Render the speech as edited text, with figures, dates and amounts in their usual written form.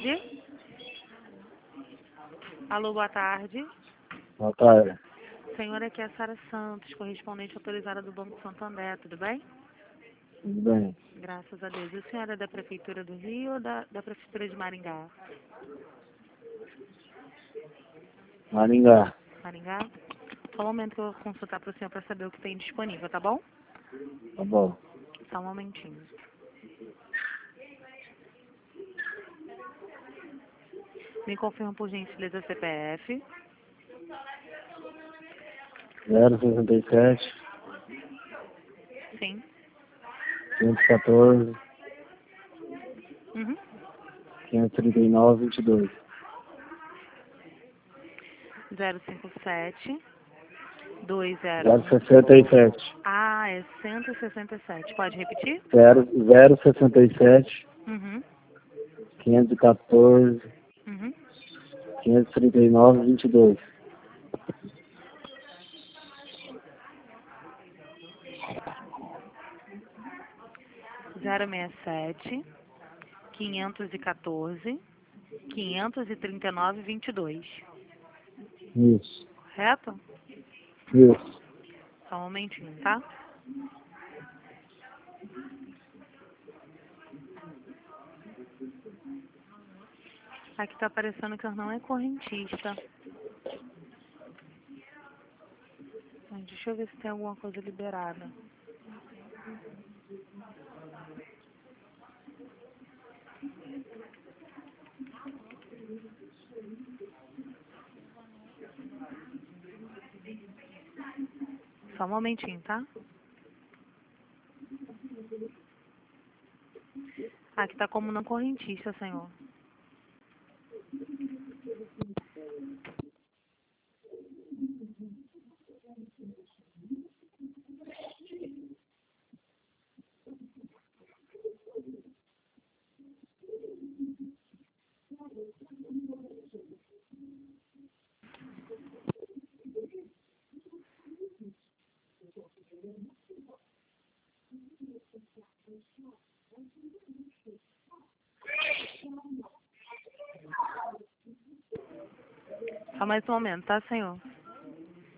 tarde. Alô, boa tarde. Boa tarde. Senhora, aqui é a Sara Santos, correspondente autorizada do Banco Santander, tudo bem? Tudo bem? Graças a Deus. E a senhora é da Prefeitura do Rio ou da Prefeitura de Maringá? Maringá. Maringá? Só um momento que eu vou consultar para o senhor para saber o que tem disponível, tá bom? Tá bom. Só um momentinho. Me confirma por gentileza CPF. 067 Sim. 514 Uhum. 539 22. 057 20. 067 Ah, é 167. Pode repetir? 067 Uhum. 514 Uhum. 539 22. Zero 67 514 539 22. Isso. Correto? Isso. Só um momentinho, tá? Aqui tá aparecendo que eu não é correntista. Mas deixa eu ver se tem alguma coisa liberada. Só um momentinho, tá? Aqui tá como não correntista, senhor. Só mais um momento, tá, senhor?